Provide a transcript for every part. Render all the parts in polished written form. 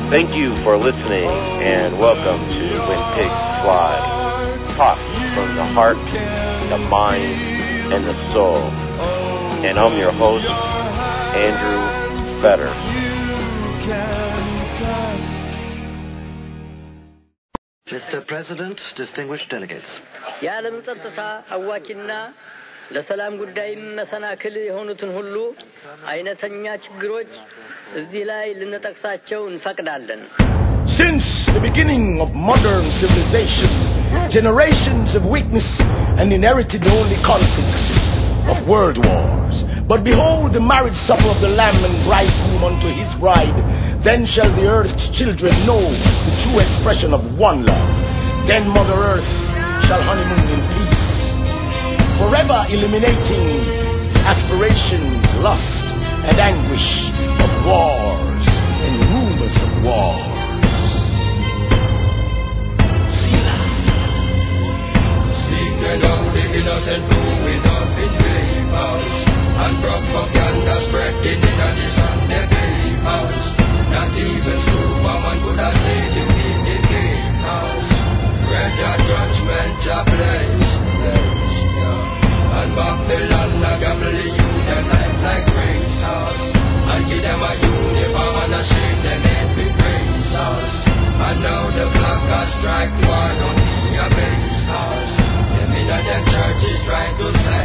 Thank you for listening, and welcome to When Pigs Fly. Talk from the heart, the mind, and the soul. And I'm your host, Andrew Fetter. Mr. President, distinguished delegates. የዓለም ጸጥታ አዋቂና ለሰላም ጉዳይ መሰናክል የሆኑትን ሁሉ አይነተኛ ችግሮች እዚህ ላይ ልንጠቅሳቸው እንፈቅዳለን። Since the beginning of modern civilization, generations have witnessed and inherited only conflicts of world wars. But behold the marriage supper of the Lamb and bridegroom unto his bride. Then shall the earth's children know the true expression of one love. Then Mother Earth shall honeymoon in peace, forever eliminating aspirations, lust, and anguish of wars and rumors of wars. Seeking out the innocent growing up in papers, and propaganda spreading in the Sunday papers. Not even Superman could have saved you in the papers. Read the judgment of place, and Babylon a gamble you them like racers, and give them a uniform and a shame them every racers. And now the clock has strike one on the basers. Them in them churches trying to say.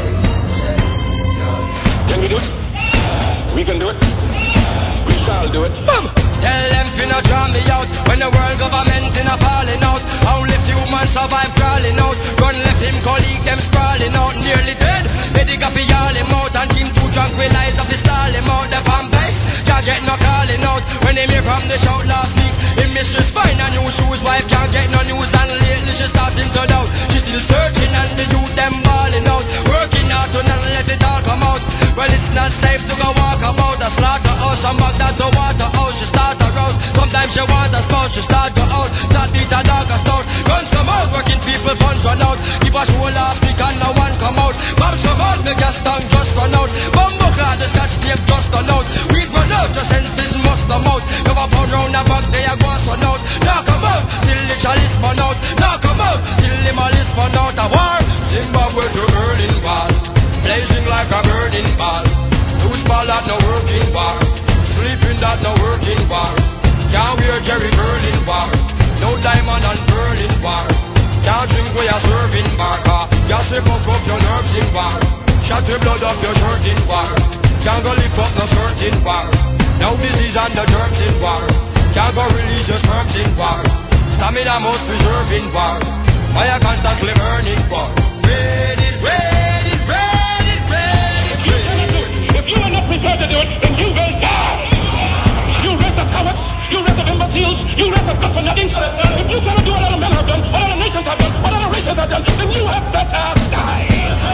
Can we do it? We can do it. We shall do it. Tell them finna draw me out when the world government in a falling out. Only few man survive crawling out. Run left him colleague them sprawling out. Nearly dead, medic up all him out. And him too tranquilize up the stall him out. The fan base can't get no calling out. When him hear from the shout last week, him mistress find a new shoes. Wife can't get no news and lately she starting to doubt. She still searching and the youth them balling out. Working out to not let it all come out. Well it's not safe to go walk about a slaughterhouse. And back that to waterhouse. She start a rouse. Sometimes she want a spouse. She start go out. Start beat a dog a stout. Guns come out. Working people funds run out. Give a show last week and no one come out. Bombs come out. Make a tongue just run out. Bumbo card the scotch tape just run out. Weed run out. Your senses must come out. Never pound round a bag. They a go and run out. Now come out. Till the chalice run out. Now come out. Till the malice run out. A war. Zimbabwe to Berlin wall. Blazing like a burning ball. Loose ball at no working war. Sleeping that no working war. Can't wear Jerry Berlin war. No diamond and Berlin war. Can't drink where you're serving bar. Just to fuck up your nerves in war. Shut the blood off your shirt in war. Can't go lift up no skirt in war. No disease and the germs in war. Can't go release your sperms in war. Stamina must preserve in war. Fire constantly burning war. Ready, ready, ready, ready, ready. If you are not prepared to do it, then you will die. You race of cowards, you race of imbeciles, you race of good for nothing. If you cannot do what other men have done, what other nations have done, what other races have done, then you have better die.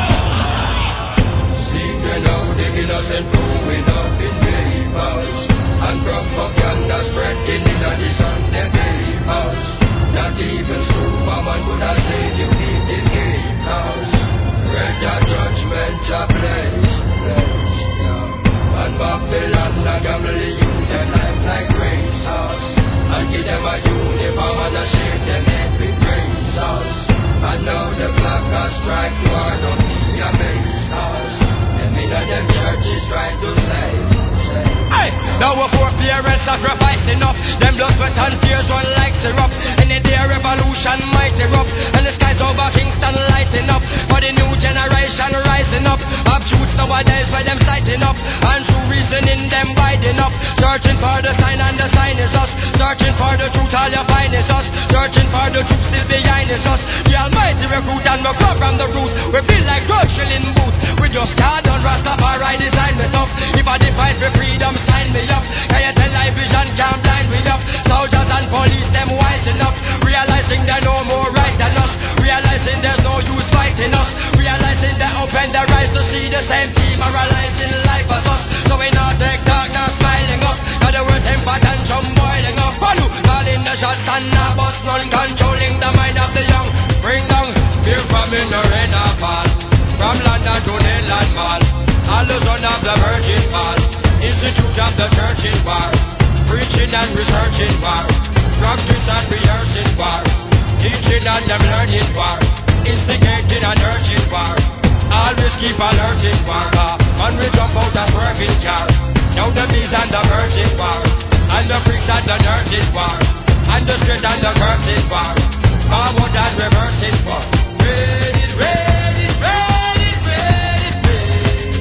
Seeking out the innocent growing up in papers, and propaganda spreading in the Sunday papers. Not even Superman could have saved you in the papers. Read the judgment of place, and Babylon a gamble you them like racers, and give them a uniform and a shame them every racers. And now the clock has strike one on the basers. Them in them churches trying to save. Hey, now we're four parents sacrificing up. Them blood, sweat and tears run like syrup. Any day revolution might erupt, and the skies over Kingston lighting up. For the new generation rising up. Up shoots nowadays where them sighting up, and true reasoning them winding up. Searching for the sign and the sign is us. Searching for the truth, all you find is us. Searching for the truth still behind is us. The almighty recruit and we come from the root. We feel like drugs in boots. We just can't on Rastafari design me up. If I define for freedom, sign me up. Can you tell live vision can't blind me up? Soldiers and police them wise enough. Realizing they're no more right than us. Realizing there's no use fighting us. Realizing they open their eyes to see the same demoralizing life as us. So we not take talk, not smiling up. Now the word temper tantrum boiling up. Follow, calling the shots and not bust none. Controlling the mind of the young. Bring down fear from in the rain or fall. From London to Neyland Mall. All the son of the Virgin Mall. Planning and researching war. Practice and rehearsing war. Teaching and them learning war. Instigating and urging war. Always keep alerting war. Man we jump out and working car. Now the bees and the birds in war. And the freaks and the nerds in war. And the straight and the curves in war. Forward and reversing war. Ready, ready, ready, ready, ready.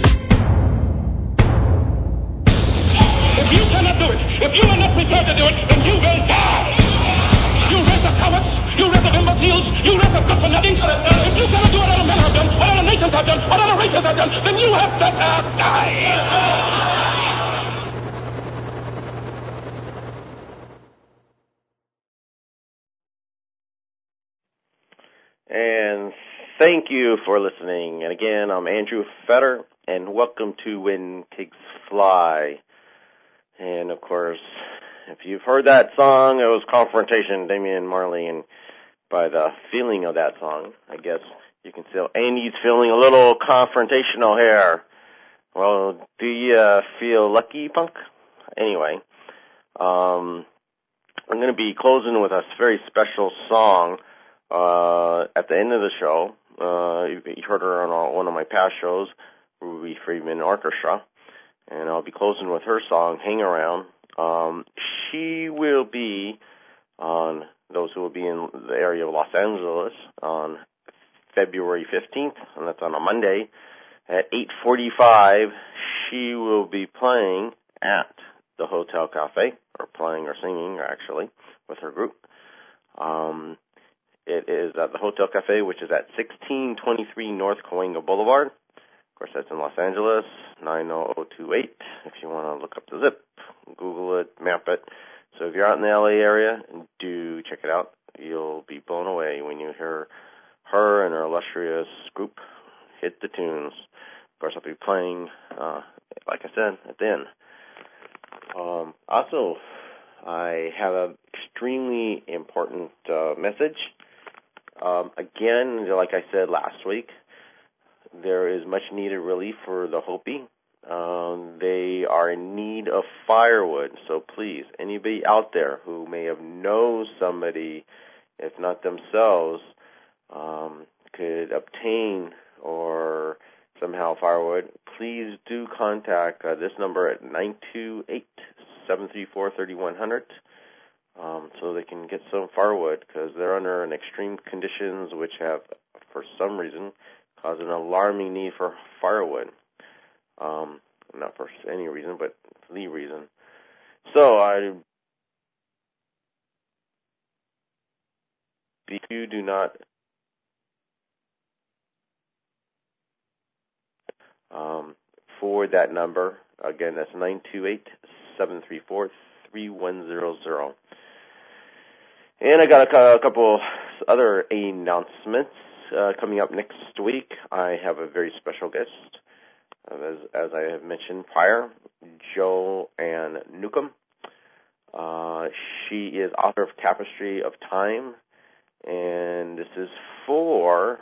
If you cannot do it, if you are not prepared to do it, then you will die. You race of cowards, you race of imbeciles, you race of good for nothing. If you cannot do what other men have done, what other nations have done, what other races have done, then you have better die. And thank you for listening. And again, I'm Andrew Fetter, and welcome to When Pigs Fly. And of course, if you've heard that song, it was Confrontation, Damian Marley, and by the feeling of that song, I guess you can tell Andy's feeling a little confrontational here. Well, do you feel lucky, punk? Anyway, I'm going to be closing with a very special song at the end of the show. You heard her on one of my past shows, Ruby Friedman Orchestra, and I'll be closing with her song, Hang Around. She will be on, those who will be in the area of Los Angeles on February 15th, and that's on a Monday, at 8:45, she will be playing at the Hotel Cafe, or playing or singing, actually, with her group. It is at the Hotel Cafe, which is at 1623 North Cahuenga Boulevard. Of course, that's in Los Angeles, 90028, if you want to look up the zip, Google it, map it. So if you're out in the LA area, do check it out. You'll be blown away when you hear her and her illustrious group hit the tunes. Of course, I'll be playing, like I said, at the end. Also, I have an extremely important message. Again, like I said last week, there is much needed relief for the Hopi. They are in need of firewood, so please, anybody out there who may have known somebody, if not themselves, could obtain or somehow firewood, please do contact this number at 928-734-3100 so they can get some firewood, because they're under an extreme conditions which have, for some reason, caused an alarming need for firewood. Not for any reason, but the reason. So if you do not forward that number, again, that's 928-734-3100. And I got a couple other announcements coming up next week. I have a very special guest. As I have mentioned prior, Joanne Newcomb. She is author of Tapestry of Time, and this is for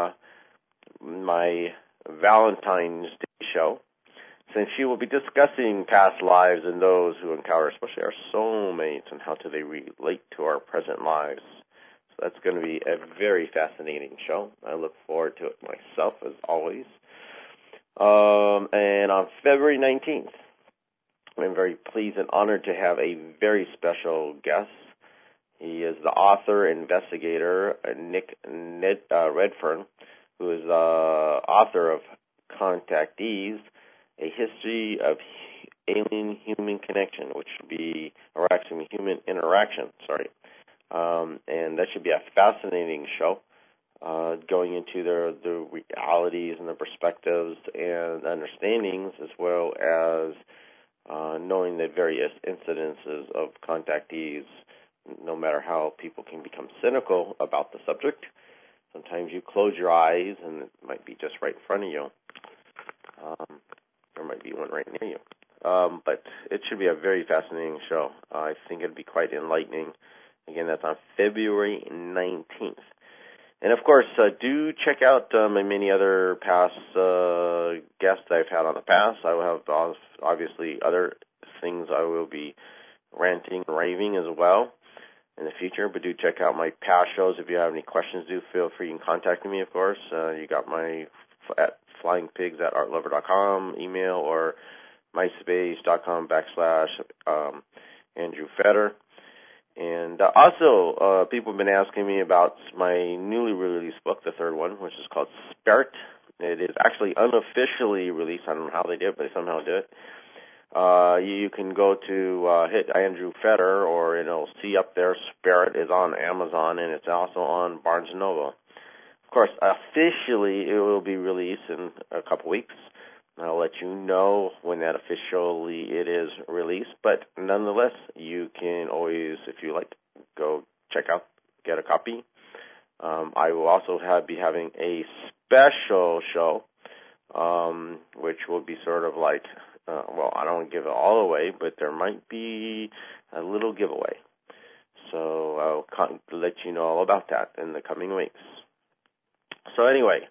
my Valentine's Day show, since she will be discussing past lives and those who encounter, especially our soulmates, and how do they relate to our present lives. So that's going to be a very fascinating show. I look forward to it myself, as always. And on February 19th, I'm very pleased and honored to have a very special guest. He is the author and investigator, Nick Redfern, who is the author of Contactees, A History of Alien-Human Connection, which should be, or actually human interaction, and that should be a fascinating show. Going into the realities and the perspectives and understandings, as well as knowing the various incidences of contactees, no matter how people can become cynical about the subject. Sometimes you close your eyes and it might be just right in front of you. There might be one right near you. But it should be a very fascinating show. I think it'd be quite enlightening. Again, that's on February 19th. And, of course, do check out my many other past guests I've had on the past. I will have, obviously, other things I will be ranting and raving as well in the future. But do check out my past shows. If you have any questions, do feel free in contacting me, of course. You got my at flyingpigs@artlover.com email or myspace.com/Andrew Fetter. And also, people have been asking me about my newly released book, the third one, which is called Spirit. It is actually unofficially released. I don't know how they did it, but they somehow did it. You can go to hit Andrew Fetter, or it'll see up there, Spirit is on Amazon, and it's also on Barnes & Noble. Of course, officially it will be released in a couple weeks. I'll let you know when that officially it is released. But nonetheless, you can always, if you like, go check out, get a copy. I will also be having a special show, which will be sort of like, well, I don't want to give it all away, but there might be a little giveaway. So I'll let you know all about that in the coming weeks. So anyway,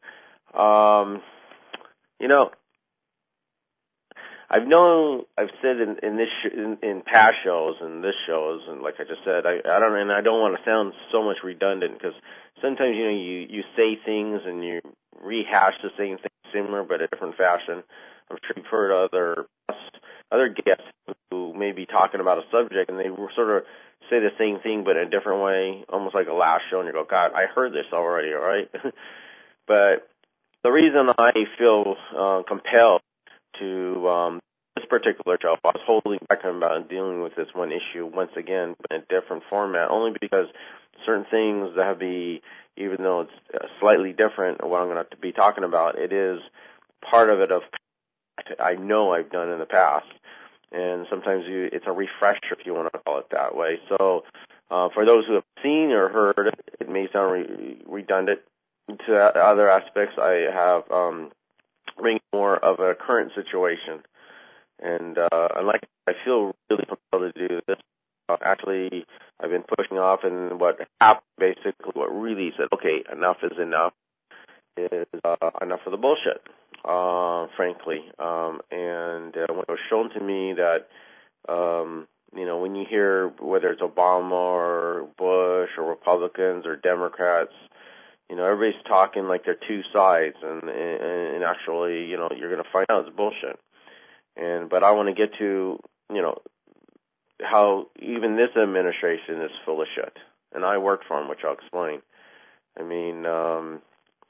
I've said in past shows and this shows, and like I just said, I don't want to sound so much redundant, because sometimes you say things and you rehash the same thing similar but a different fashion. I'm sure you've heard other guests who may be talking about a subject and they sort of say the same thing but in a different way, almost like a last show, and you go, God, I heard this already, all right? But the reason I feel compelled to this particular show, I was holding back about dealing with this one issue once again, but in a different format, only because certain things that have even though it's slightly different what I'm going to have to be talking about, it is part of it I know I've done in the past, and sometimes it's a refresher, if you want to call it that way. So for those who have seen or heard, it may sound redundant. To other aspects, I have bring more of a current situation, and I feel really compelled to do this. Actually, I've been pushing off, and what happened, basically, what really said, okay, enough is enough, is enough of the bullshit, frankly. And when it was shown to me that, when you hear whether it's Obama or Bush or Republicans or Democrats, everybody's talking like they're two sides, and actually, you're going to find out it's bullshit. But I want to get to, how even this administration is full of shit. And I worked for them, which I'll explain. I mean, I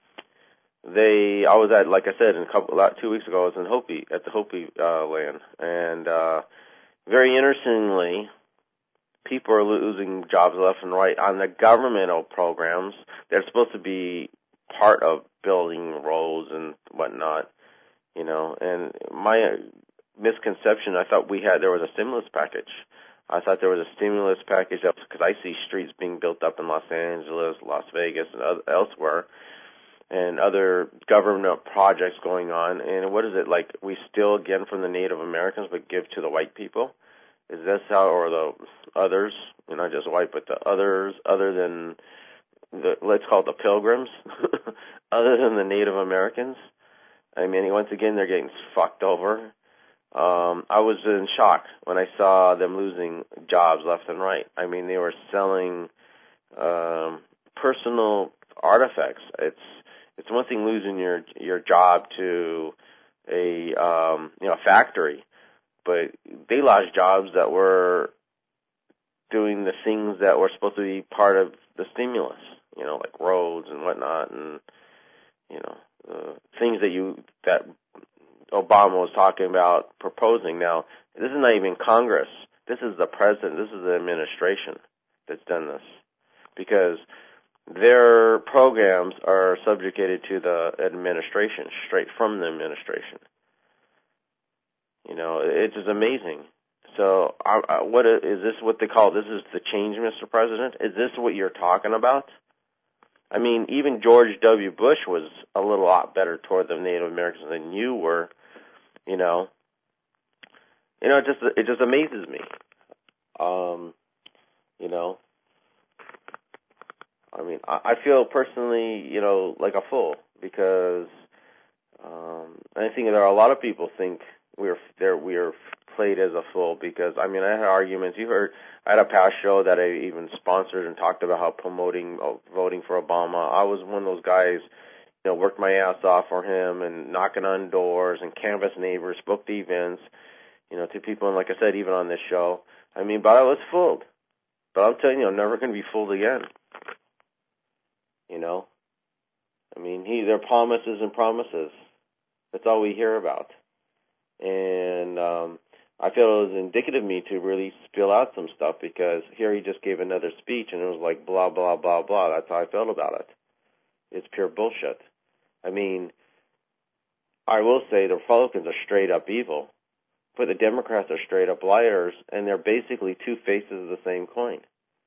was at, like I said, 2 weeks ago, I was in Hopi, at the Hopi land. And very interestingly, people are losing jobs left and right on the governmental programs. They're supposed to be part of building roads and whatnot, And my misconception, I thought there was a stimulus package. I thought there was a stimulus package because I see streets being built up in Los Angeles, Las Vegas, and elsewhere, and other government projects going on. And what is it, like we steal again from the Native Americans but give to the white people? Is this how, or the others, not just white, but the others, other than let's call it the pilgrims, other than the Native Americans? I mean, once again, they're getting fucked over. I was in shock when I saw them losing jobs left and right. I mean, they were selling personal artifacts. It's one thing losing your job to a factory, but they lost jobs that were doing the things that were supposed to be part of the stimulus, like roads and whatnot, and things that Obama was talking about proposing. Now, this is not even Congress. This is the president. This is the administration that's done this, because their programs are subjugated to the administration, straight from the administration. It's just amazing. So, what is this? What they call this is the change, Mr. President? Is this what you're talking about? I mean, even George W. Bush was a lot better toward the Native Americans than you were. It just amazes me. I mean, I feel personally, like a fool, because I think there are a lot of people think we are played as a fool because, I mean, I had arguments. I had a past show that I even sponsored and talked about how promoting voting for Obama. I was one of those guys, worked my ass off for him and knocking on doors and canvassed neighbors, booked events, to people. And like I said, even on this show, I mean, but I was fooled. But I'm telling you, I'm never going to be fooled again. I mean, they're promises and promises. That's all we hear about. And I feel it was indicative of me to really spill out some stuff because here he just gave another speech and it was like blah, blah, blah, blah. That's how I felt about it. It's pure bullshit. I mean, I will say the Republicans are straight up evil, but the Democrats are straight up liars, and they're basically two faces of the same coin.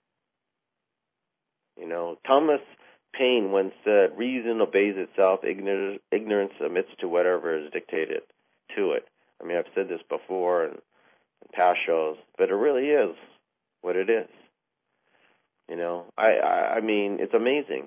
Thomas Paine once said, reason obeys itself, ignorance submits to whatever is dictated to it. I mean, I've said this before in past shows, but it really is what it is. I mean, it's amazing.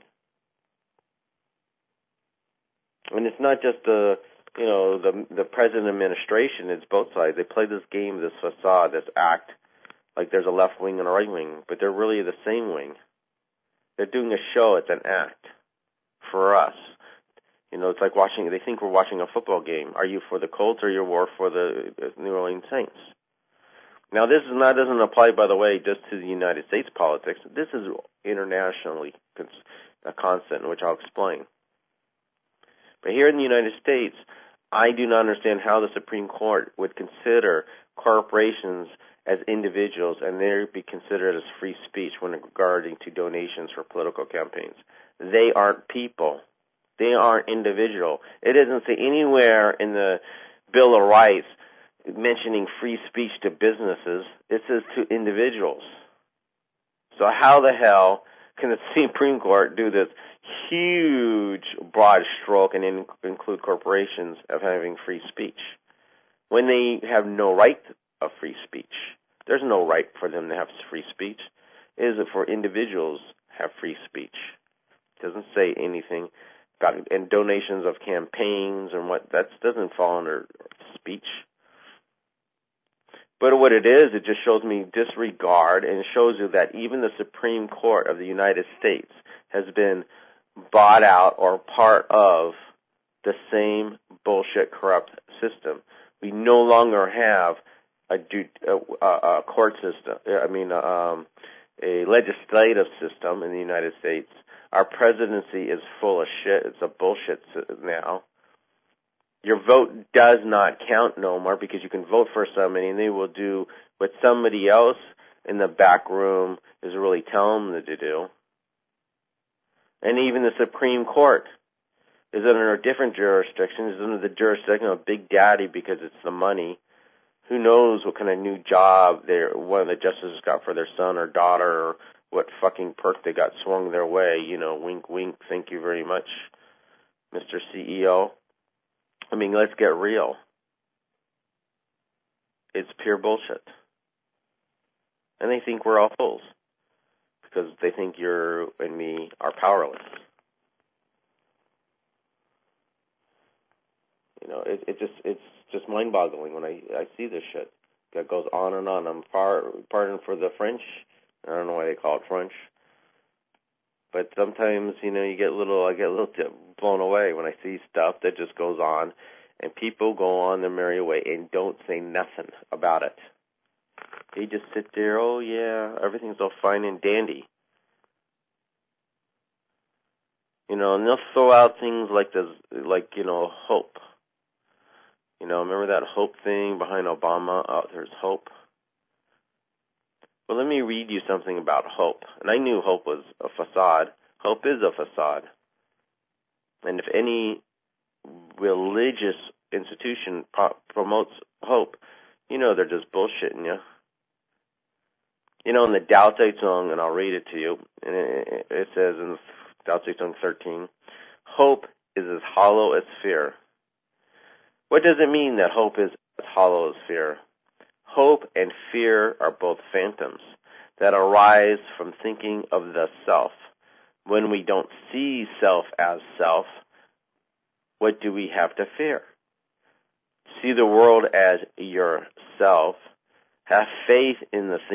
And it's not just the president administration, it's both sides. They play this game, this facade, this act, like there's a left wing and a right wing, but they're really the same wing. They're doing a show, it's an act for us. It's like they think we're watching a football game. Are you for the Colts or you're for the New Orleans Saints? Now, this doesn't apply, by the way, just to the United States politics. This is internationally a constant, which I'll explain. But here in the United States, I do not understand how the Supreme Court would consider corporations as individuals and they be considered as free speech when regarding to donations for political campaigns. They aren't people. They aren't individual. It doesn't say anywhere in the Bill of Rights mentioning free speech to businesses. It says to individuals. So how the hell can the Supreme Court do this huge broad stroke and include corporations of having free speech when they have no right of free speech? There's no right for them to have free speech. It is for individuals have free speech. It doesn't say anything about and donations of campaigns and what that doesn't fall under speech. But what it is, it just shows me disregard, and it shows you that even the Supreme Court of the United States has been bought out or part of the same bullshit corrupt system. We no longer have a court system, a legislative system in the United States. Our presidency is full of shit. It's a bullshit now. Your vote does not count no more because you can vote for somebody and they will do what somebody else in the back room is really telling them to do. And even the Supreme Court is under a different jurisdiction. It's under the jurisdiction of Big Daddy because it's the money. Who knows what kind of new job one of the justices got for their son or daughter, or what fucking perk they got swung their way. Wink, wink, thank you very much, Mr. CEO. I mean, let's get real. It's pure bullshit. And they think we're all fools because they think you and me are powerless. It's just mind-boggling when I see this shit that goes on and on. Pardon for the French. I don't know why they call it French. But sometimes, I get a little blown away when I see stuff that just goes on, and people go on their merry way and don't say nothing about it. They just sit there, oh yeah, everything's all fine and dandy. And they'll throw out things like this, hope. Remember that hope thing behind Obama? Oh, there's hope. Well, let me read you something about hope. And I knew hope was a facade. Hope is a facade. And if any religious institution promotes hope, they're just bullshitting you. In the Tao Te Ching, and I'll read it to you, and it says in Tao Te Ching 13, hope is as hollow as fear. What does it mean that hope is as hollow as fear? Hope and fear are both phantoms that arise from thinking of the self. When we don't see self as self, what do we have to fear? See the world as yourself. Have faith in the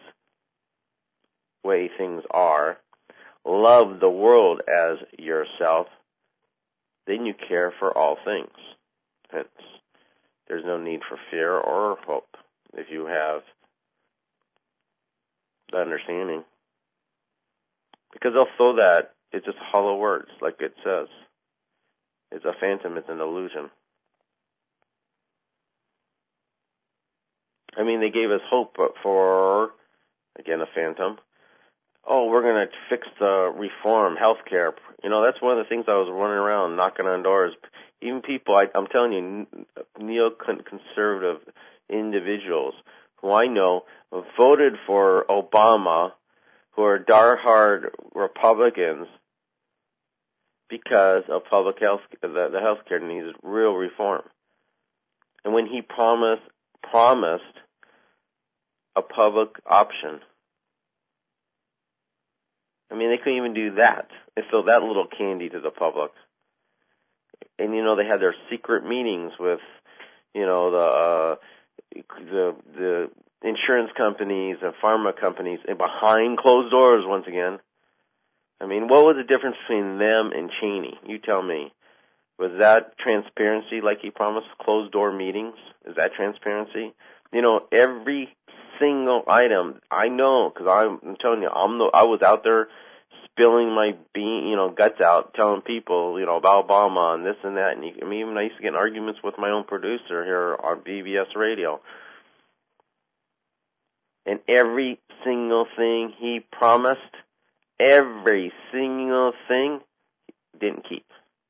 way things are. Love the world as yourself. Then you care for all things. Hence, there's no need for fear or hope if you have the understanding. Because they'll throw that, it's just hollow words, like it says. It's a phantom, it's an illusion. I mean, they gave us hope for, again, a phantom. Oh, we're going to fix the reform, healthcare. You know, that's one of the things I was running around, knocking on doors. Even people, I'm telling you, neoconservative individuals who I know voted for Obama, who are diehard Republicans, because of public health, the healthcare needs real reform. And when he promised a public option, I mean, they couldn't even do that. They sold that little candy to the public. And, you know, they had their secret meetings with, you know, the insurance companies and pharma companies, and behind closed doors once again. I mean, what was the difference between them and Cheney? You tell me. Was that transparency like he promised? Closed door meetings? Is that transparency? You know, every single item, I know, because I'm telling you, I was out there spilling my guts out, telling people, you know, about Obama and this and that. And even I used to get in arguments with my own producer here on BBS Radio. And every single thing he promised, every single thing, didn't keep.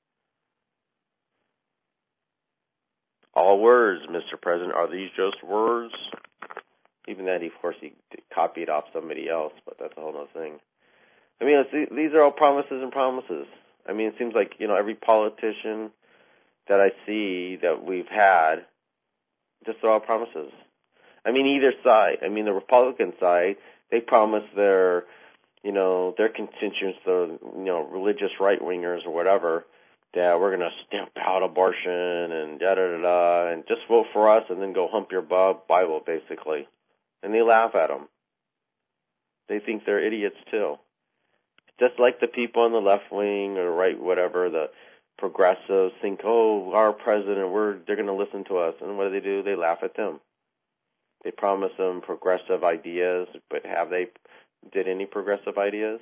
All words, Mr. President. Are these just words? Even that, of course, he copied off somebody else, but that's a whole other thing. I mean, these are all promises and promises. I mean, it seems like, you know, every politician that I see that we've had, just are all promises. I mean, either side. I mean, the Republican side, they promise their constituents, the, you know, religious right-wingers or whatever, that we're going to stamp out abortion and da-da-da-da, and just vote for us and then go hump your Bible, basically. And they laugh at them. They think they're idiots, too. Just like the people on the left wing or right, whatever, the progressives think, oh, our president, they're going to listen to us. And what do? They laugh at them. They promise them progressive ideas, but have they did any progressive ideas?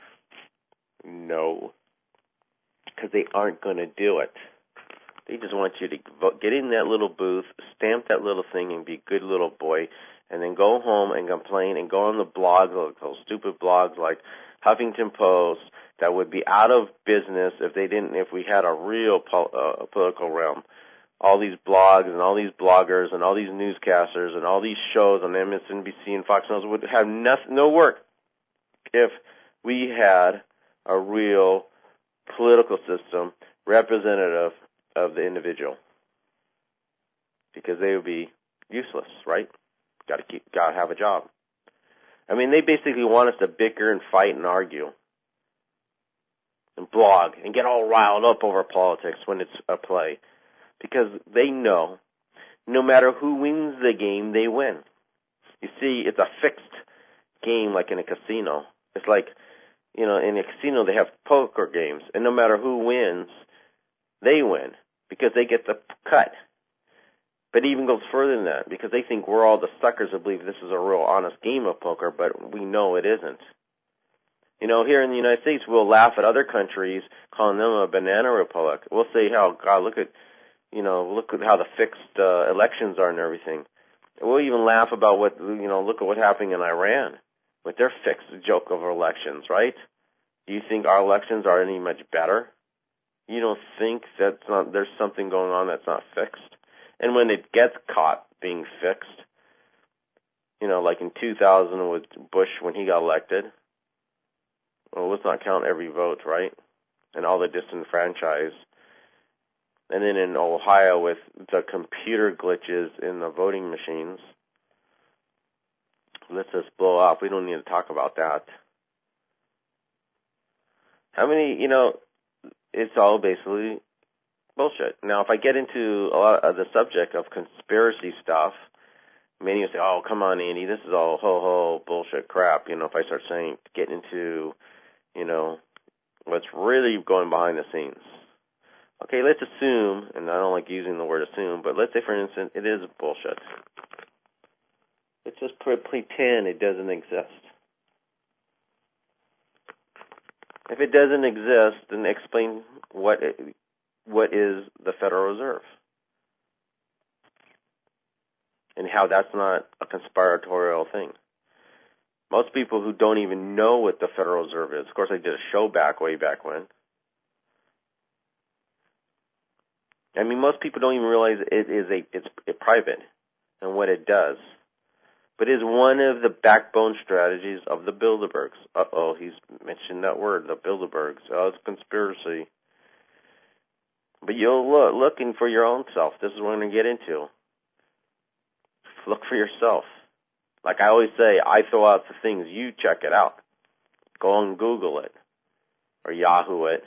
No. Because they aren't going to do it. They just want you to get in that little booth, stamp that little thing, and be a good little boy, and then go home and complain and go on the blogs, those stupid blogs like Huffington Post, that would be out of business if we had a real political realm. All these blogs and all these bloggers and all these newscasters and all these shows on MSNBC and Fox News would have no work if we had a real political system representative of the individual, because they would be useless, right? Got to have a job. I mean, they basically want us to bicker and fight and argue and blog and get all riled up over politics when it's a play, because they know no matter who wins the game, they win. You see, it's a fixed game like in a casino. It's like, you know, in a casino they have poker games, and no matter who wins, they win because they get the cut. But it even goes further than that, because they think we're all the suckers who believe this is a real honest game of poker, but we know it isn't. You know, here in the United States, we'll laugh at other countries, calling them a banana republic. We'll say, "Oh God, look at how the fixed elections are and everything." We'll even laugh about look at what's happening in Iran with their fixed joke of elections, right? Do you think our elections are any much better? You don't think there's something going on that's not fixed? And when it gets caught being fixed, you know, like in 2000 with Bush when he got elected, well, let's not count every vote, right? And all the disenfranchised. And then in Ohio with the computer glitches in the voting machines, let's just blow off. We don't need to talk about that. How many, it's all basically bullshit. Now, if I get into a lot of the subject of conspiracy stuff, many will say, oh, come on, Andy, this is all ho-ho bullshit crap. You know, if I start getting into, you know, what's really going behind the scenes. Okay, let's assume, and I don't like using the word assume, but let's say, for instance, it is bullshit. Let's just pretend it doesn't exist. If it doesn't exist, then explain what is the Federal Reserve and how that's not a conspiratorial thing. Most people who don't even know what the Federal Reserve is, of course I did a show way back when. I mean, most people don't even realize it's private and what it does. But it is one of the backbone strategies of the Bilderbergs. Uh-oh, he's mentioned that word, the Bilderbergs. Oh, it's conspiracy. But you'll looking for your own self. This is what I'm going to get into. Look for yourself. Like I always say, I throw out the things. You check it out. Go and Google it or Yahoo it.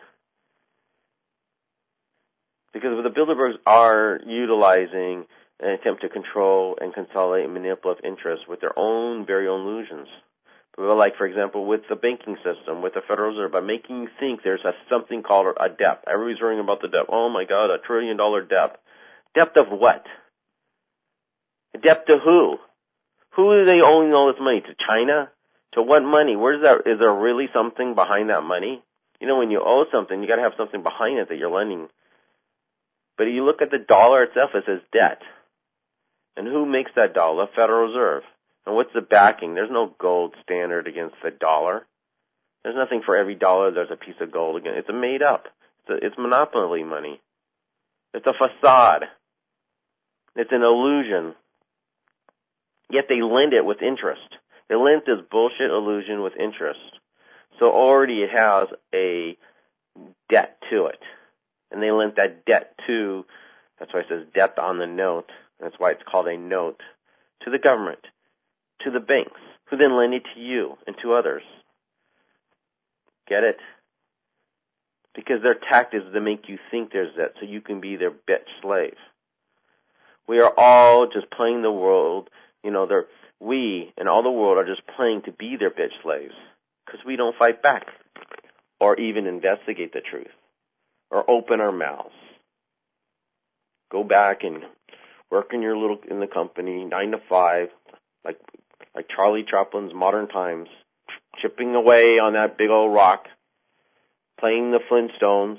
Because the Bilderbergs are utilizing an attempt to control and consolidate and manipulate interests with their own very own illusions. Like, for example, with the banking system, with the Federal Reserve, by making you think there's something called a debt. Everybody's worrying about the debt. Oh, my God, $1 trillion debt. Debt of what? Debt to who? Who are they owing all this money? To China? To what money? Is there really something behind that money? You know, when you owe something, you got to have something behind it that you're lending. But if you look at the dollar itself, it says debt. And who makes that dollar? The Federal Reserve. And what's the backing? There's no gold standard against the dollar. There's nothing for every dollar there's a piece of gold against. It's made up. It's monopoly money. It's a facade. It's an illusion. Yet they lend it with interest. They lend this bullshit illusion with interest. So already it has a debt to it. And they lent that debt to, that's why it says debt on the note. That's why it's called a note, to the government, to the banks, who then lend it to you and to others. Get it? Because their tactic is to make you think there's that so you can be their bitch slave. We are all just playing the world, you know, we and all the world are just playing to be their bitch slaves because we don't fight back or even investigate the truth or open our mouths. Go back and work in the company, 9 to 5, like Charlie Chaplin's Modern Times, chipping away on that big old rock, playing the Flintstones.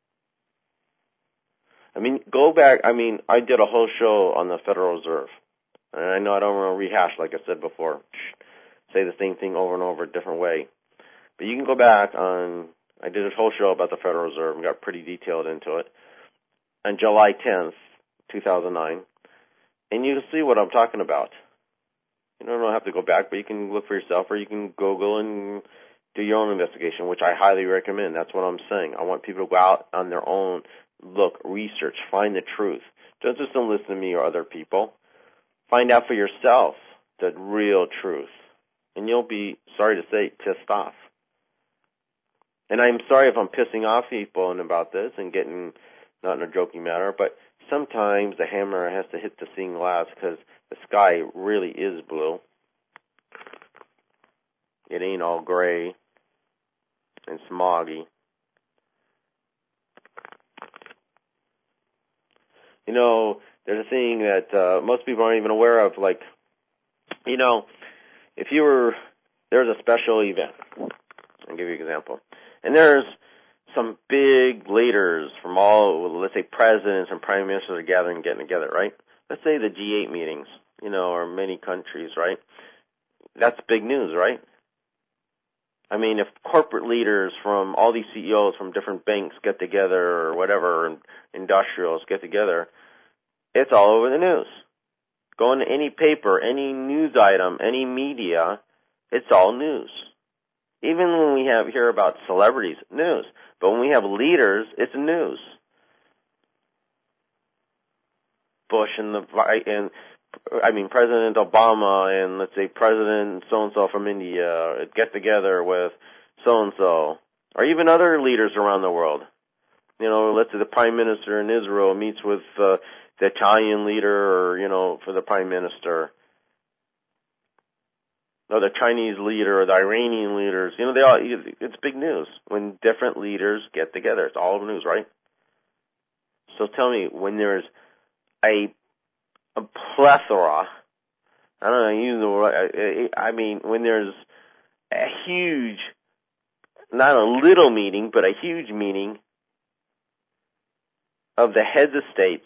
I mean, go back. I mean, I did a whole show on the Federal Reserve, and I know I don't want to rehash like I said before, say the same thing over and over a different way. But you can go back I did a whole show about the Federal Reserve and got pretty detailed into it on July 10th, 2009. And you can see what I'm talking about. You don't have to go back, but you can look for yourself, or you can Google and do your own investigation, which I highly recommend. That's what I'm saying. I want people to go out on their own, look, research, find the truth. Don't listen to me or other people. Find out for yourself the real truth. And you'll be, sorry to say, pissed off. And I'm sorry if I'm pissing off people about this and getting, not in a joking manner, but sometimes the hammer has to hit the seeing glass because the sky really is blue. It ain't all gray and smoggy. You know, there's a thing that most people aren't even aware of, like, you know, there's a special event. I'll give you an example. And there's some big leaders from all, let's say presidents and prime ministers are getting together, right? Let's say the G8 meetings, or many countries, right? That's big news, right? I mean, if corporate leaders from all these CEOs from different banks get together or whatever, and industrials get together, it's all over the news. Go into any paper, any news item, any media, it's all news. Even when we hear about celebrities, news. But when we have leaders, it's news. Bush President Obama and let's say President so-and-so from India get together with so-and-so, or even other leaders around the world. let's say the prime minister in Israel meets with the Italian leader, or, for the prime minister, or the Chinese leader, or the Iranian leaders. It's big news when different leaders get together. It's all news, right? So tell me, when there's a plethora, I don't know, use the word, I mean, when there's a huge, not a little meeting, but a huge meeting of the heads of states,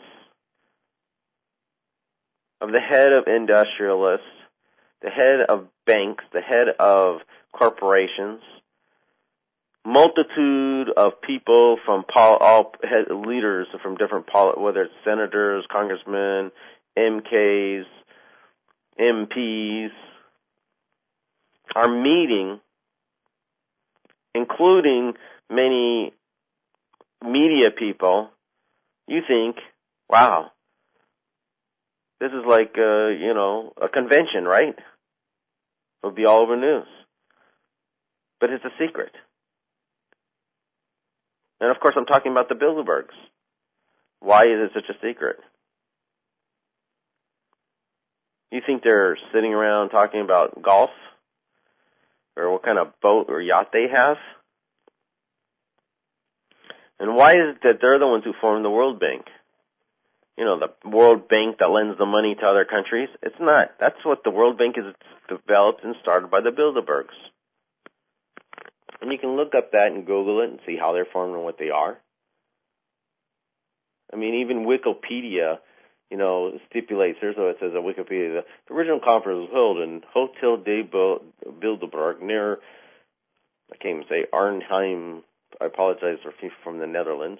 of the head of industrialists, the head of banks, the head of corporations, multitude of people from all leaders from different, whether it's senators, congressmen, MKs, MPs, are meeting, including many media people. You think, wow, this is like, a convention, right? It'll be all over news. But it's a secret. And of course, I'm talking about the Bilderbergs. Why is it such a secret? You think they're sitting around talking about golf? Or what kind of boat or yacht they have? And why is it that they're the ones who formed the World Bank? The World Bank that lends the money to other countries? It's not. That's what the World Bank is developed and started by the Bilderbergs. And you can look up that and Google it and see how they're formed and what they are. I mean, even Wikipedia, stipulates here, so it says on Wikipedia, the original conference was held in Hotel de Bilderberg near, I can't even say, Arnhem. I apologize for people from the Netherlands.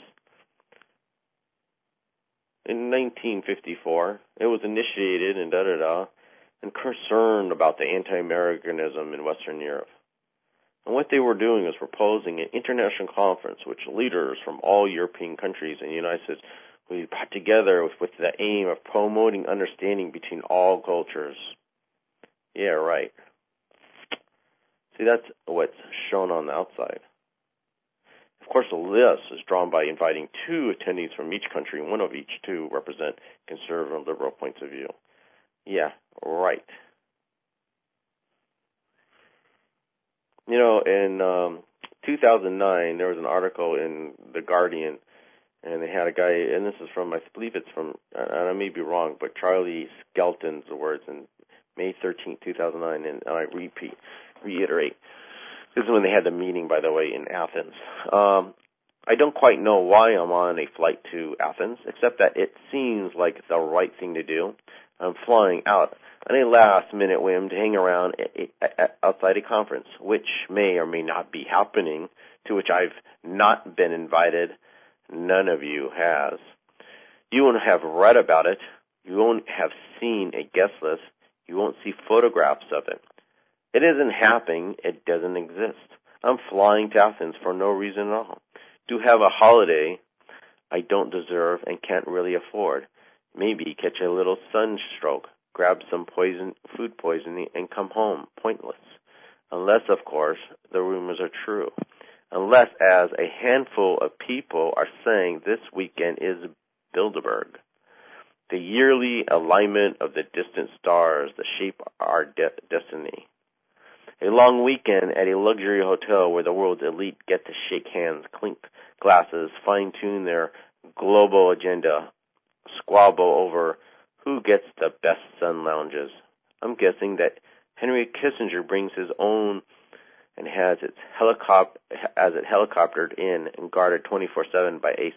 In 1954, it was initiated and and concerned about the anti-Americanism in Western Europe. And what they were doing was proposing an international conference which leaders from all European countries and the United States would be brought together with the aim of promoting understanding between all cultures. Yeah, right. See, that's what's shown on the outside. Of course, the list is drawn by inviting 2 attendees from each country, one of each to represent conservative and liberal points of view. Yeah, right. In 2009, there was an article in The Guardian, and they had a guy, and this is from, I believe it's from, and I may be wrong, but Charlie Skelton's words in May 13, 2009, and I reiterate. This is when they had the meeting, by the way, in Athens. I don't quite know why I'm on a flight to Athens, except that it seems like the right thing to do. I'm flying out on a last-minute whim to hang around outside a conference, which may or may not be happening, to which I've not been invited. None of you has. You won't have read about it. You won't have seen a guest list. You won't see photographs of it. It isn't happening. It doesn't exist. I'm flying to Athens for no reason at all. To have a holiday I don't deserve and can't really afford. Maybe catch a little sunstroke, grab some food poisoning, and come home pointless. Unless, of course, the rumors are true. Unless, as a handful of people are saying, this weekend is Bilderberg, the yearly alignment of the distant stars that shape our destiny. A long weekend at a luxury hotel where the world's elite get to shake hands, clink glasses, fine-tune their global agenda, squabble over who gets the best sun lounges. I'm guessing that Henry Kissinger brings his own and has it helicoptered in and guarded 24/7 by a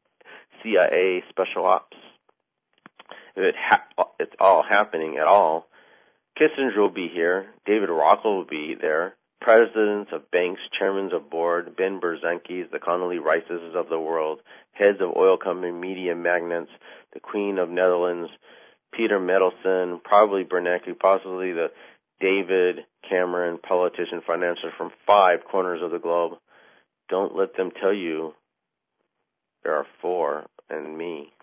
CIA special ops. If it's all happening at all, Kissinger will be here, David Rockwell will be there, presidents of banks, chairmen of board, Ben Bernanke, the Condoleezza Rices of the world, heads of oil company, media magnates, the Queen of Netherlands, Peter Medelson, probably Bernanke, possibly the David Cameron, politician, financier from 5 corners of the globe. Don't let them tell you there are 4 and me.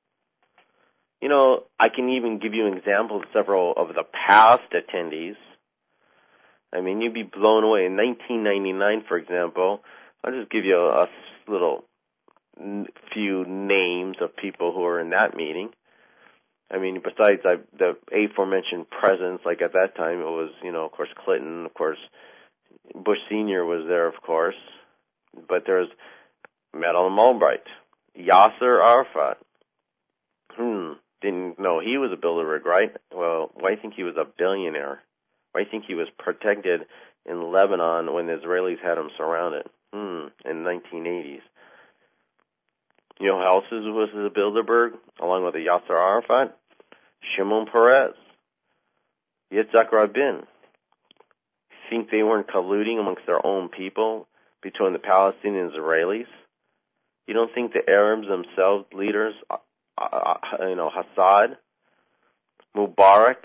I can even give you an example of several of the past attendees. I mean, you'd be blown away. In 1999, for example, I'll just give you a little few names of people who were in that meeting. I mean, besides the aforementioned presidents, like at that time, it was, of course, Clinton, of course, Bush Sr. was there, of course, but there's Madeleine Albright, Yasser Arafat. Didn't know he was a Bilderberg, right? Well, why do you think he was a billionaire? Why do you think he was protected in Lebanon when the Israelis had him surrounded in the 1980s? You know who else was a Bilderberg, along with the Yasser Arafat? Shimon Peres, Yitzhak Rabin. Think they weren't colluding amongst their own people between the Palestinians and Israelis? You don't think the Arabs themselves, leaders, Assad, Mubarak,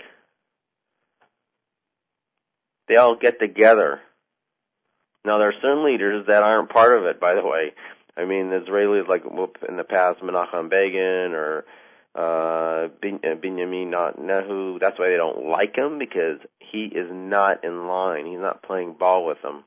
they all get together. Now, there are some leaders that aren't part of it, by the way. I mean, the Israelis, like in the past, Menachem Begin or Benjamin Netanyahu, that's why they don't like him, because he is not in line. He's not playing ball with them.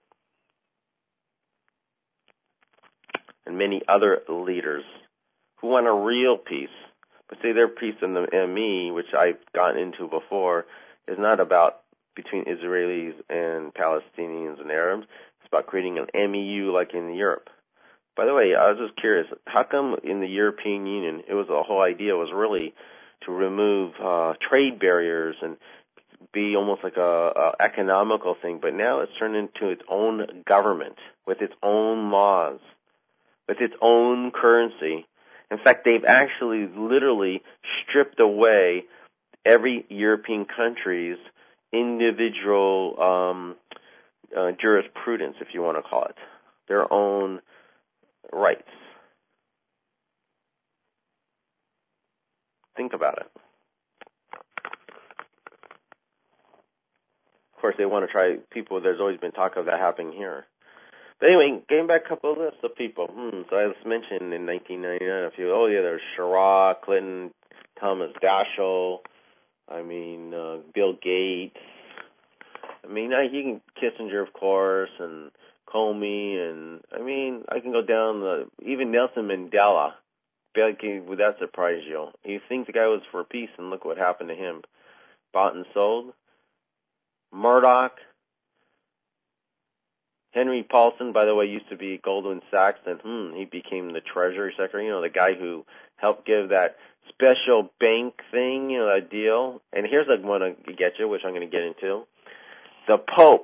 And many other leaders who want a real peace. But see, their peace in the ME, which I've gotten into before, is not about between Israelis and Palestinians and Arabs. It's about creating an MEU like in Europe. By the way, I was just curious, how come in the European Union, the whole idea was really to remove trade barriers and be almost like a economical thing, but now it's turned into its own government with its own laws, with its own currency. In fact, they've actually literally stripped away every European country's individual jurisprudence, if you want to call it, their own rights. Think about it. Of course, they want to try people. There's always been talk of that happening here. But anyway, getting back a couple of lists of people. So I just mentioned in 1999 a few. Oh, yeah, there's Chirac, Clinton, Thomas Daschle, Bill Gates. Kissinger, of course, and Comey, and I can go down even Nelson Mandela. Would that surprise you? You think the guy was for peace, and look what happened to him. Bought and sold. Murdoch. Henry Paulson, by the way, used to be Goldman Sachs, and he became the Treasury Secretary, the guy who helped give that special bank thing, that deal. And here's one to get you, which I'm going to get into. The Pope,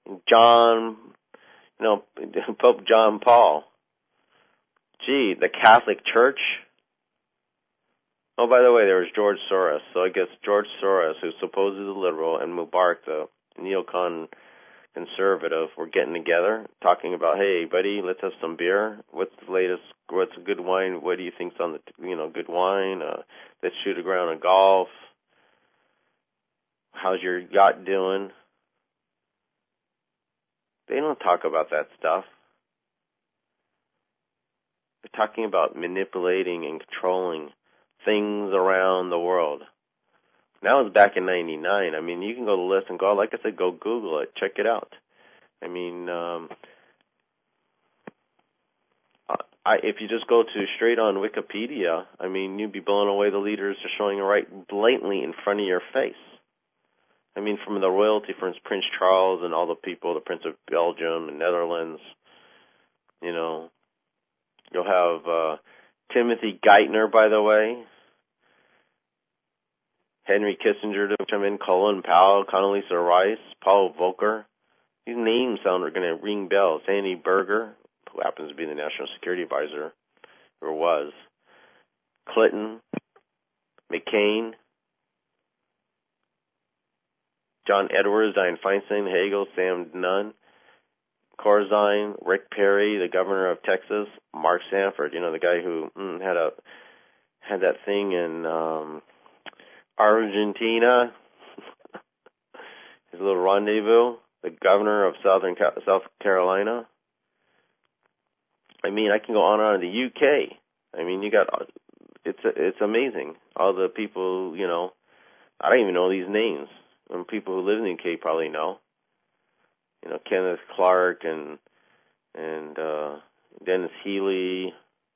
Pope John Paul. Gee, the Catholic Church. Oh, by the way, there was George Soros. So I guess George Soros, who's supposedly liberal, and Mubarak, the neocon conservative, were getting together, talking about, hey, buddy, let's have some beer. What's the latest? What's a good wine? What do you think's on the, good wine? Let's shoot a round of golf. How's your yacht doing? They don't talk about that stuff. They're talking about manipulating and controlling things around the world. That was back in 99. You can go to the list and go, like I said, go Google it. Check it out. If you just go to straight on Wikipedia, you'd be blown away. The leaders are showing it right blatantly in front of your face. From the royalty, from Prince Charles and all the people, the Prince of Belgium and Netherlands, you'll have Timothy Geithner, by the way, Henry Kissinger, Colin Powell, Condoleezza Rice, Paul Volcker. These names are going to ring bells. Andy Berger, who happens to be the National Security Advisor, or was, Clinton, McCain, John Edwards, Dianne Feinstein, Hagel, Sam Nunn, Corzine, Rick Perry, the governor of Texas, Mark Sanford, the guy who had that thing in Argentina, his little rendezvous, the governor of South Carolina. I can go on and on. The UK. You got, it's amazing. All the people, I don't even know these names. And people who live in the UK probably know. Kenneth Clark and Dennis Healy,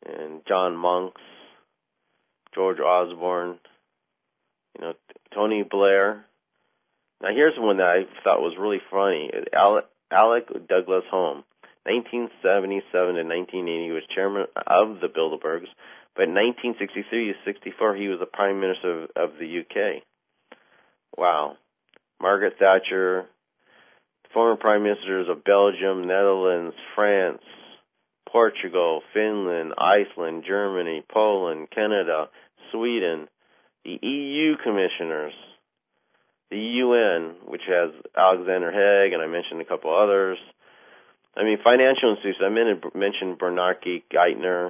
and John Monks, George Osborne, Tony Blair. Now here's one that I thought was really funny. Alec Douglas Home. 1977 to 1980, he was chairman of the Bilderbergs, but in 1963 to 64, he was the Prime Minister of the UK. Wow. Margaret Thatcher, former Prime Ministers of Belgium, Netherlands, France, Portugal, Finland, Iceland, Germany, Poland, Canada, Sweden, the EU commissioners, the UN, which has Alexander Haig, and I mentioned a couple others. I mean, financial institutions, I mentioned Bernanke, Geithner,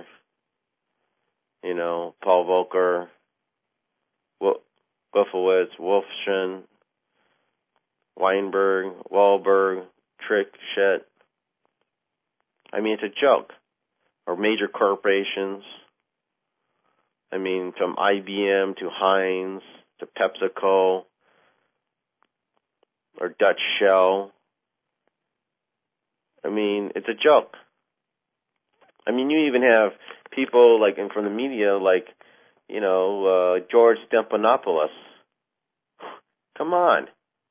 Paul Volcker, Wolfowitz, Wolfson, Weinberg, Wahlberg, Trick, Shet. I mean, it's a joke. Or major corporations. I mean, from IBM to Heinz to PepsiCo or Dutch Shell. I mean, it's a joke. I mean, you even have people from the media George Stephanopoulos. Come on.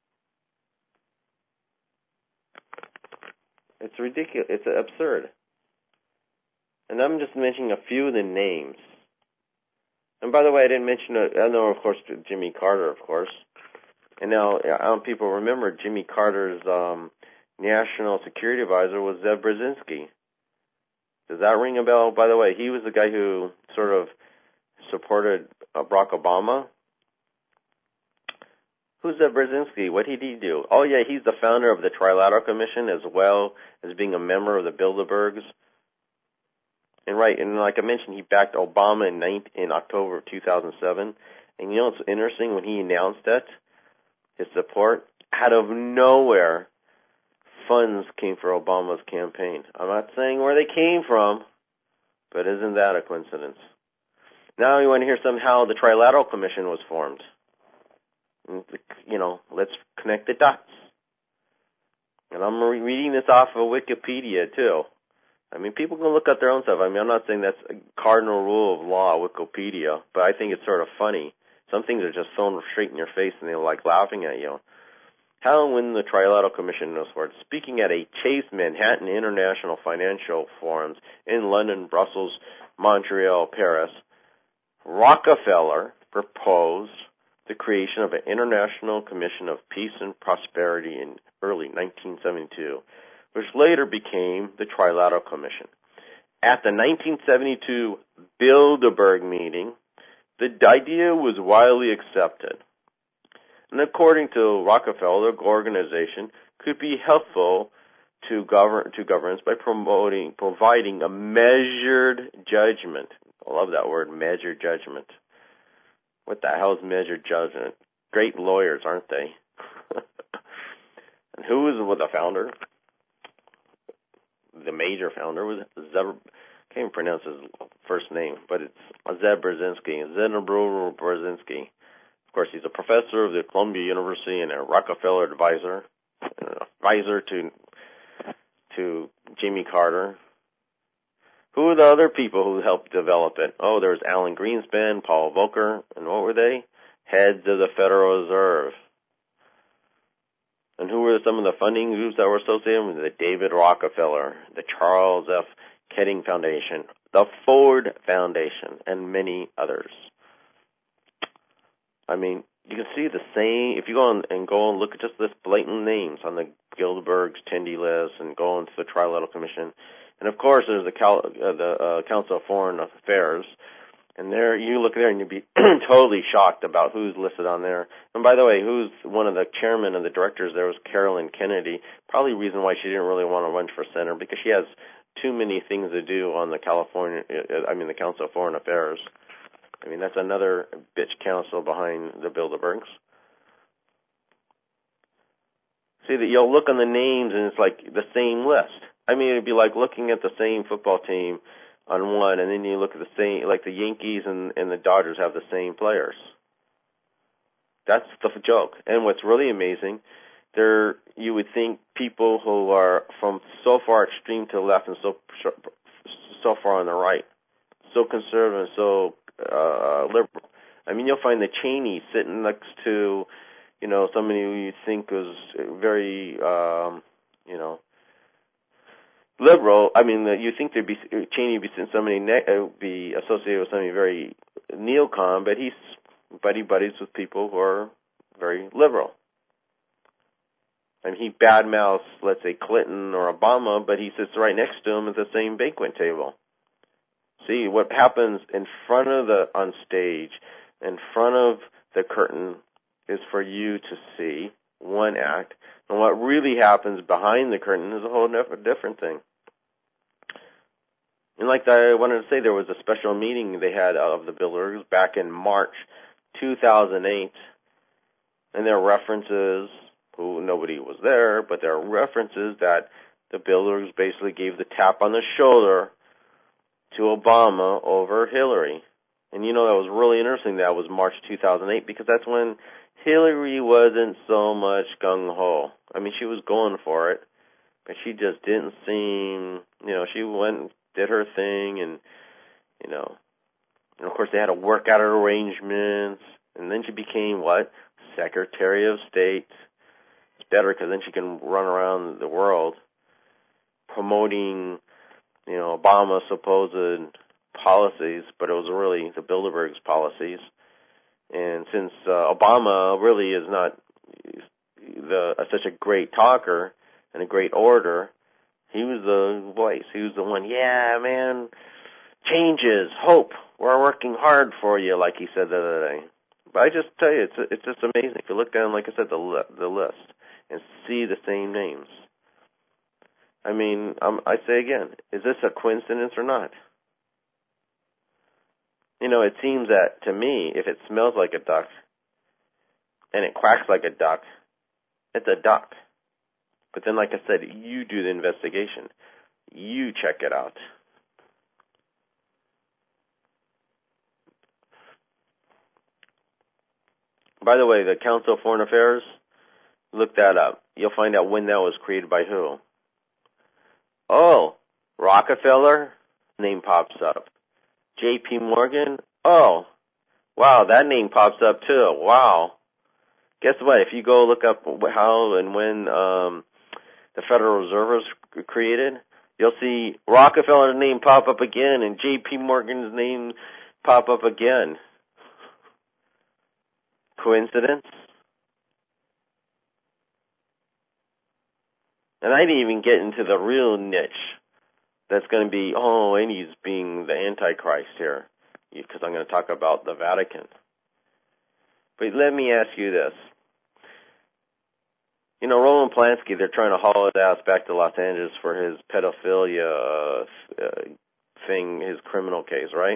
It's ridiculous. It's absurd. And I'm just mentioning a few of the names. And by the way, I didn't mention, I know, of course, Jimmy Carter, of course. And now, I don't know if people remember, Jimmy Carter's National Security Advisor was Zev Brzezinski. Does that ring a bell? By the way, he was the guy who sort of supported Barack Obama. Who's Zev Brzezinski? What did he do? Oh, yeah, he's the founder of the Trilateral Commission as well as being a member of the Bilderbergs. And like I mentioned, he backed Obama in October of 2007. And you know what's interesting? When he announced that, his support, out of nowhere, funds came for Obama's campaign. I'm not saying where they came from, but isn't that a coincidence? Now you want to hear somehow the Trilateral Commission was formed. Let's connect the dots. And I'm reading this off of Wikipedia, too. I mean, people can look at their own stuff. I mean, I'm not saying that's a cardinal rule of law, Wikipedia, but I think it's sort of funny. Some things are just thrown straight in your face and they're like laughing at you. How and when the Trilateral Commission was formed? Speaking at a Chase Manhattan International Financial Forums in London, Brussels, Montreal, Paris, Rockefeller proposed the creation of an International Commission of Peace and Prosperity in early 1972, which later became the Trilateral Commission. At the 1972 Bilderberg meeting, the idea was widely accepted. And according to Rockefeller, the organization could be helpful to governments by providing a measured judgment. I love that word, measured judgment. What the hell is measured judgment? Great lawyers, aren't they? And who was the founder? The major founder was Zev. I can't even pronounce his first name, but it's Zev Brzezinski. Zev Brzezinski. Of course, he's a professor of the Columbia University and a Rockefeller advisor to Jimmy Carter. Who are the other people who helped develop it? Oh, there's Alan Greenspan, Paul Volcker, and what were they? Heads of the Federal Reserve. And who were some of the funding groups that were associated with it? David Rockefeller, the Charles F. Keating Foundation, the Ford Foundation, and many others. I mean, you can see the same, if you go and look at just this blatant names on the Bilderberg's attendee list and go into the Trilateral Commission. And of course, there's the Council of Foreign Affairs. And there, you look there and you'd be totally shocked about who's listed on there. And by the way, who's one of the chairmen and the directors there was Carolyn Kennedy. Probably the reason why she didn't really want to run for Senate, because she has too many things to do on the the Council of Foreign Affairs. I mean, that's another bitch council behind the Bilderbergs. See, that you'll look on the names and it's like the same list. I mean, it'd be like looking at the same football team on one, and then you look at the same, like the Yankees and the Dodgers have the same players. That's the joke. And what's really amazing, you would think people who are from so far extreme to the left and so far on the right, so conservative and so liberal. I mean, you'll find the Cheney sitting next to, somebody who you think was very, liberal. I mean, you think Cheney would be associated with somebody very neocon, but he's buddies with people who are very liberal. I mean, he badmouths, let's say, Clinton or Obama, but he sits right next to him at the same banquet table. See, what happens in front of on stage, in front of the curtain, is for you to see one act, and what really happens behind the curtain is a whole different thing. And like I wanted to say, there was a special meeting they had of the Bilderbergs back in March 2008, and there are references, who nobody was there, but there are references that the Bilderbergs basically gave the tap on the shoulder to Obama over Hillary. And that was really interesting. That was March 2008, because that's when Hillary wasn't so much gung-ho. I mean, she was going for it, but she just didn't seem, she went and did her thing, and of course they had to work out her arrangements, and then she became what? Secretary of State. It's better because then she can run around the world promoting, Obama's supposed policies, but it was really the Bilderberg's policies. And since Obama really is not such a great talker and a great orator, he was the voice. He was the one, yeah, man, changes, hope, we're working hard for you, like he said the other day. But I just tell you, it's just amazing. If you look down, like I said, the list, and see the same names. I mean, I say again, is this a coincidence or not? It seems that, to me, if it smells like a duck and it quacks like a duck, it's a duck. But then, like I said, you do the investigation. You check it out. By the way, the Council of Foreign Affairs, look that up. You'll find out when that was created by who. Oh, Rockefeller, name pops up. J.P. Morgan, oh, wow, that name pops up too. Wow. Guess what? If you go look up how and when the Federal Reserve was created, you'll see Rockefeller's name pop up again and J.P. Morgan's name pop up again. Coincidence? And I didn't even get into the real niche that's going to be, and he's being the Antichrist here, because I'm going to talk about the Vatican. But let me ask you this. Roman Polanski, they're trying to haul his ass back to Los Angeles for his pedophilia thing, his criminal case, right?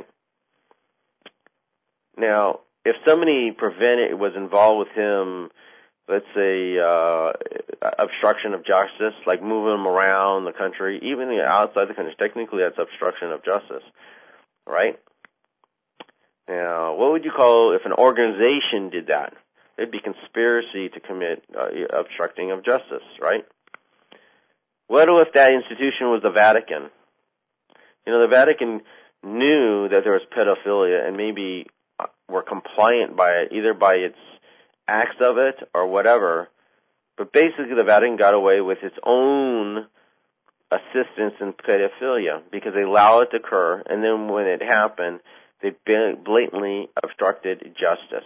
Now, if somebody was involved with him, let's say obstruction of justice, like moving him around the country, even outside the country, technically that's obstruction of justice, right? Now, what would you call if an organization did that? It'd be conspiracy to commit obstructing of justice, right? What if that institution was the Vatican? The Vatican knew that there was pedophilia and maybe were compliant by it, either by its acts of it or whatever. But basically the Vatican got away with its own assistance in pedophilia because they allow it to occur, and then when it happened, they blatantly obstructed justice.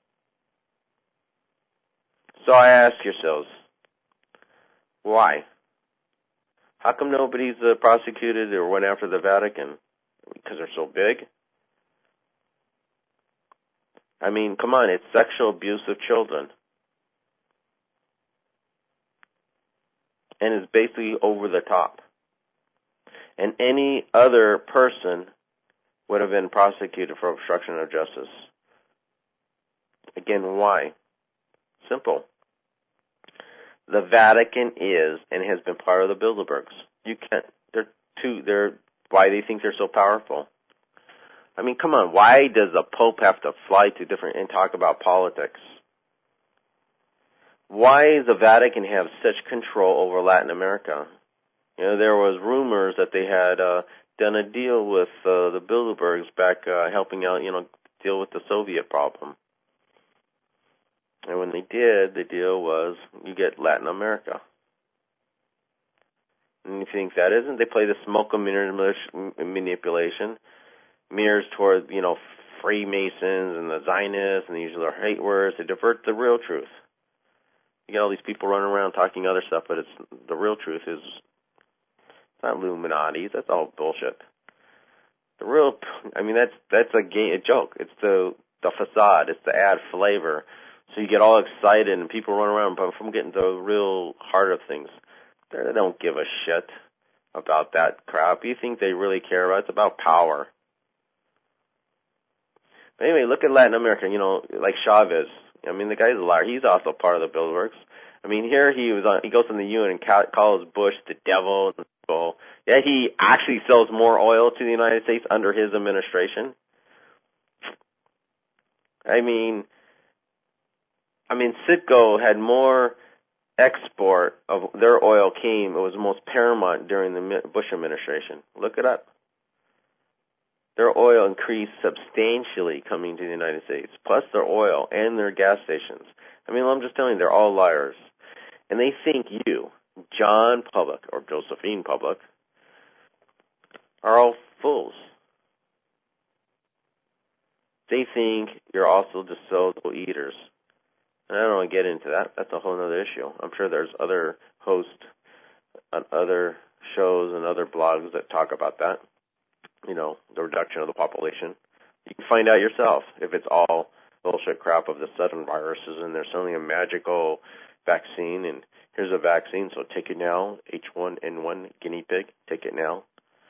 So I ask yourselves, why? How come nobody's prosecuted or went after the Vatican? Because they're so big? I mean, come on, it's sexual abuse of children. And it's basically over the top. And any other person would have been prosecuted for obstruction of justice. Again, why? Simple. The Vatican is and has been part of the Bilderbergs. Why they think they're so powerful. I mean, come on, why does the Pope have to fly to different and talk about politics? Why does the Vatican have such control over Latin America? There was rumors that they had done a deal with the Bilderbergs back helping out, deal with the Soviet problem. And when they did, the deal was you get Latin America. And you think that isn't? They play the smoke and mirror manipulation, mirrors toward, Freemasons and the Zionists, and these are their hate words. They divert the real truth. You get all these people running around talking other stuff, but the real truth is it's not Illuminati. That's all bullshit. The real, that's a joke. It's the facade. It's to add flavor. So you get all excited and people run around, but from getting to the real heart of things, they don't give a shit about that crap. You think they really care about it? It's about power. But anyway, look at Latin America, like Chavez. The guy's a liar. He's also part of the Bilderbergs. Here he goes in the UN and calls Bush the devil. Yeah, he actually sells more oil to the United States under his administration. Citgo had more export of their oil it was most paramount during the Bush administration. Look it up. Their oil increased substantially coming to the United States, plus their oil and their gas stations. I'm just telling you, they're all liars. And they think you, John Public or Josephine Public, are all fools. They think you're also disposable eaters. And I don't want to get into that. That's a whole other issue. I'm sure there's other hosts on other shows and other blogs that talk about that. The reduction of the population. You can find out yourself if it's all bullshit crap of the sudden viruses and there's only a magical vaccine and here's a vaccine, so take it now. H1N1 guinea pig, take it now.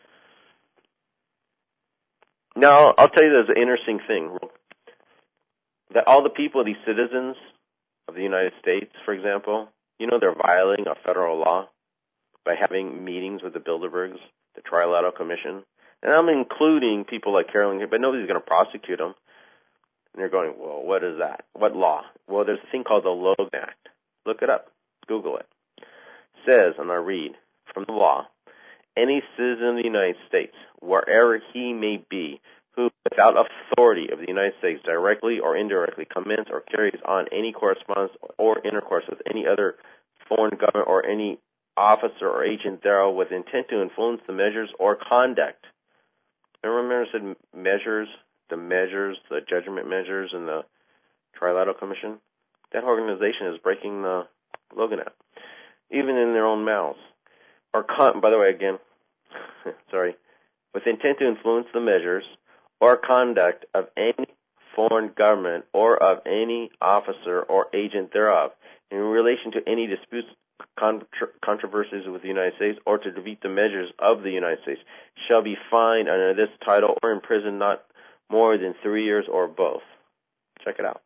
Now, I'll tell you there's an interesting thing. That all the people, these citizens of the United States, for example, they're violating a federal law by having meetings with the Bilderbergs, the Trilateral Commission. And I'm including people like Carolyn, but nobody's going to prosecute them. And they're going, well, what is that? What law? Well, there's a thing called the Logan Act. Look it up. Google it. It says, and I read from the law, any citizen of the United States, wherever he may be, who, without authority of the United States, directly or indirectly commences or carries on any correspondence or intercourse with any other foreign government or any officer or agent thereof with intent to influence the measures or conduct. Remember I said the judgment measures in the Trilateral Commission? That organization is breaking the Logan Act, even in their own mouths. By the way, again, sorry, with intent to influence the measures or conduct of any foreign government or of any officer or agent thereof in relation to any disputes, controversies with the United States or to defeat the measures of the United States shall be fined under this title or imprisoned not more than 3 years or both. Check it out.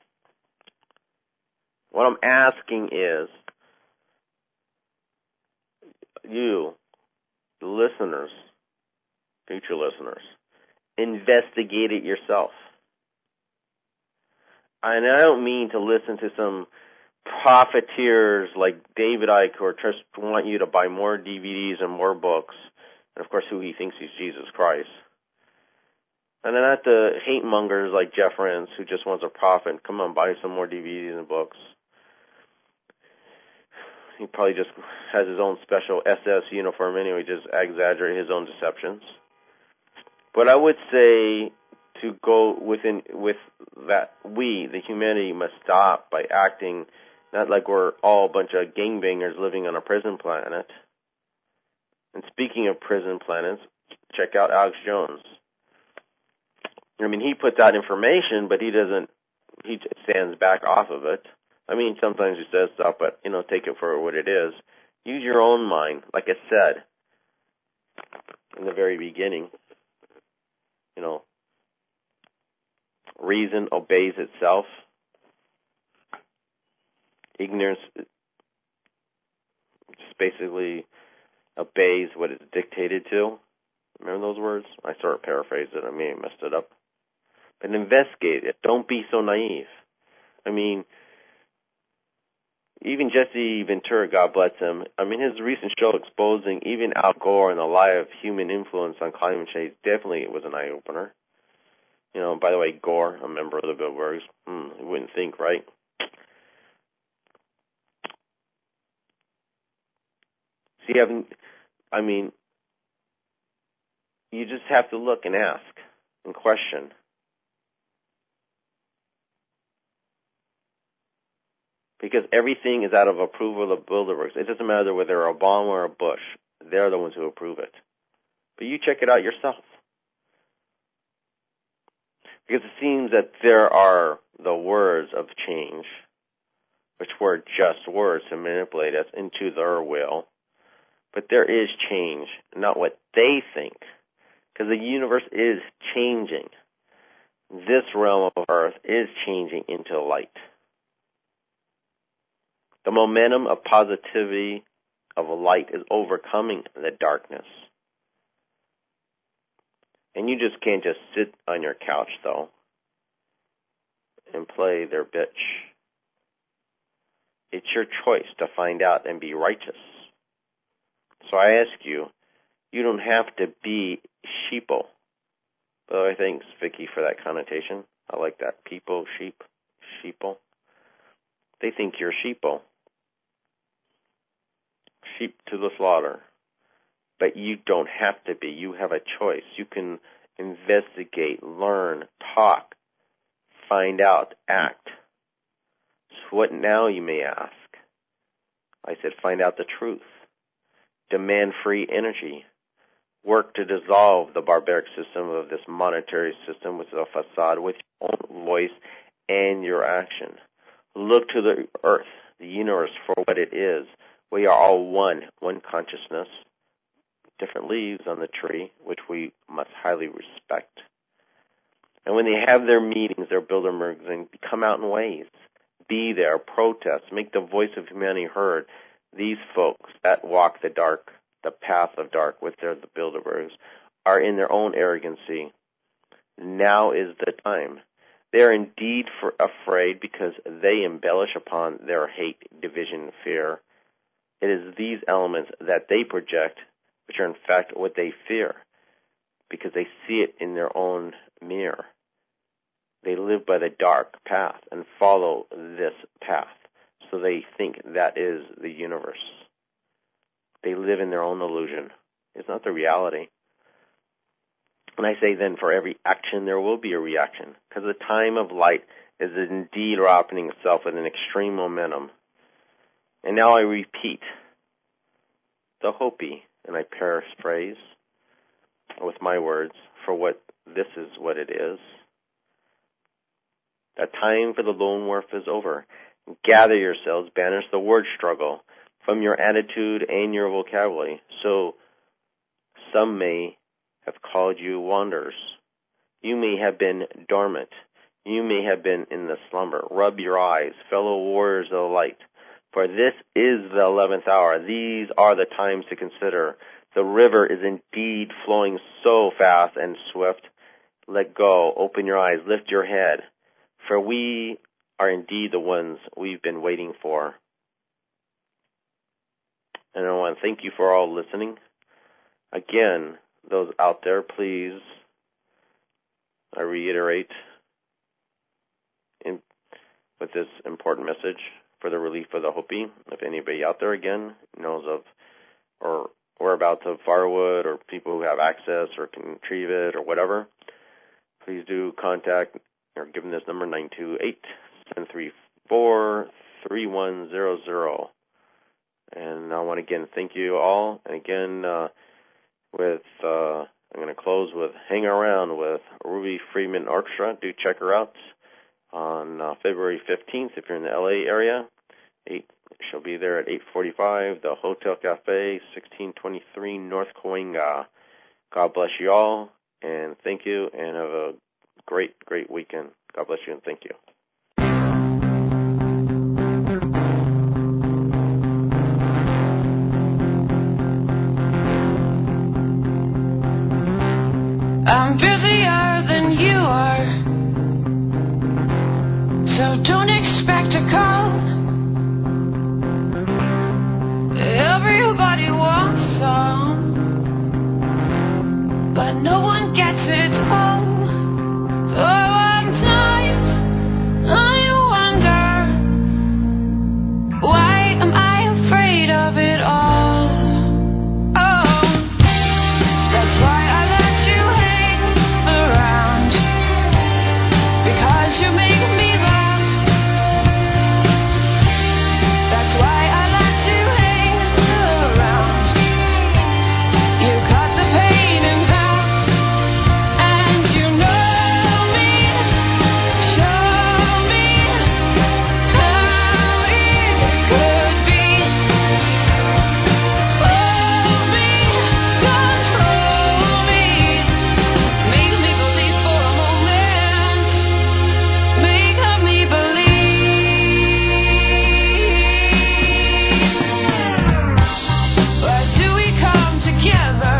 What I'm asking is, you, the listeners, future listeners, investigate it yourself. And I don't mean to listen to some profiteers like David Icke who just want you to buy more DVDs and more books, and of course who he thinks he's Jesus Christ. And then not the hate mongers like Jeff Rense who just wants a profit. Come on, buy some more DVDs and books. He probably just has his own special SS uniform anyway, just exaggerate his own deceptions. But I would say to go with that, we, the humanity, must stop by acting not like we're all a bunch of gangbangers living on a prison planet. And speaking of prison planets, check out Alex Jones. He puts out information, but he stands back off of it. Sometimes he says stuff, but, take it for what it is. Use your own mind, like I said in the very beginning. Reason obeys itself. Ignorance just basically obeys what it's dictated to. Remember those words? I sort of paraphrased it. I may have messed it up. But investigate it. Don't be so naive. even Jesse Ventura, God bless him, I mean, his recent show exposing even Al Gore and the lie of human influence on climate change, definitely it was an eye-opener. You know, by the way, Gore, a member of the Bilderbergs, you wouldn't think, right? See, I mean, you just have to look and ask and question. Because everything is out of approval of Bilderbergs. It doesn't matter whether they're Obama or Bush. They're the ones who approve it. But you check it out yourself. Because it seems that there are the words of change, which were just words to manipulate us into their will. But there is change, not what they think. Because the universe is changing. This realm of Earth is changing into light. The momentum of positivity of light is overcoming the darkness. And you just can't just sit on your couch, though, and play their bitch. It's your choice to find out and be righteous. So I ask you, you don't have to be sheeple. But I thanks Vicky for that connotation. I like that. People, sheep, sheeple. They think you're sheeple. Sheep to the slaughter. But you don't have to be. You have a choice. You can investigate, learn, talk, find out, act. So what now, you may ask? I said find out the truth. Demand free energy. Work to dissolve the barbaric system of this monetary system with a facade with your own voice and your action. Look to the earth, the universe, for what it is. We are all one consciousness. Different leaves on the tree, which we must highly respect. And when they have their meetings, their Bilderbergs, and come out in ways, be there, protest, make the voice of humanity heard. These folks that walk the dark, the path of dark with the Bilderbergs, are in their own arrogancy. Now is the time. They are indeed afraid because they embellish upon their hate, division, fear. It is these elements that they project which are in fact what they fear, because they see it in their own mirror. They live by the dark path and follow this path, so they think that is the universe. They live in their own illusion. It's not the reality. And I say then, for every action there will be a reaction, because the time of light is indeed opening itself with an extreme momentum. And now I repeat the Hopi, and I paraphrase with my words for what this is what it is. The time for the lone wolf is over. Gather yourselves, banish the word struggle from your attitude and your vocabulary. So some may have called you wanderers. You may have been dormant. You may have been in the slumber. Rub your eyes, fellow warriors of the light. For this is the 11th hour. These are the times to consider. The river is indeed flowing so fast and swift. Let go. Open your eyes. Lift your head. For we are indeed the ones we've been waiting for. And I want to thank you for all listening. Again, those out there, please, I reiterate with this important message for the relief of the Hopi. If anybody out there, again, knows of or whereabouts of firewood or people who have access or can retrieve it or whatever, please do contact or give them this number, 928-734-3100. And I want to again thank you all. And again, I'm going to close with Hang Around with Ruby Freeman Orchestra. Do check her out on February 15th if you're in the LA area. She'll be there at 8:45, the Hotel Cafe, 1623 North Cahuenga. God bless you all, and thank you, and have a great, great weekend. God bless you, and thank you. I'm busier than you are, so don't expect a call. no one gets it all. Sometimes I wonder, why am I afraid of it all? Oh, that's why I let you hang around, because you make me laugh. That's why I let you hang around. You cut the pain in half, and you know me, show me how it could be. Hold me, control me, make me believe for a moment, make me believe. Why do we come together?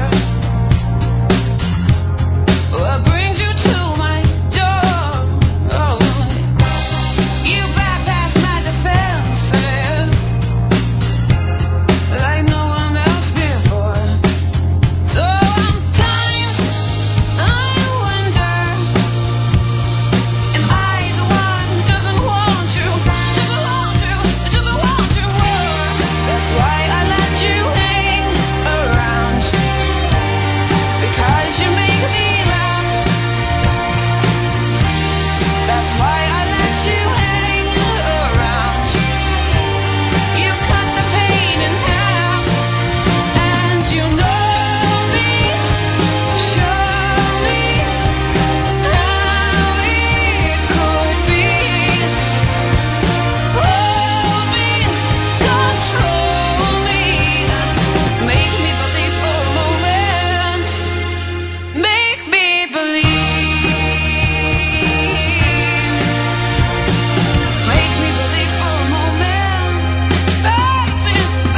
What brings you to my door? Oh, you bypass my defenses like no one else before. Sometimes I wonder, am I the one who doesn't want to? That's why I let you hang around, because you make me laugh. That's why I let you hang around. You cut the pain in half, and you know me, show me how it could be. Hold me, control me, make me believe for a moment, make me believe. Make me believe for a moment, baby,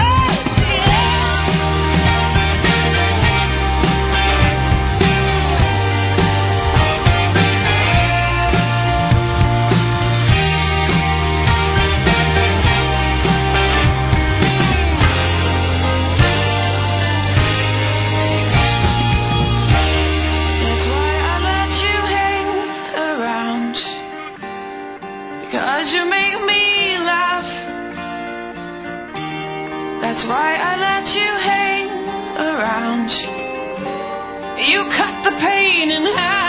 That's why I let you hang around, because you make me laugh. That's why I let you hang around. You cut the pain in half.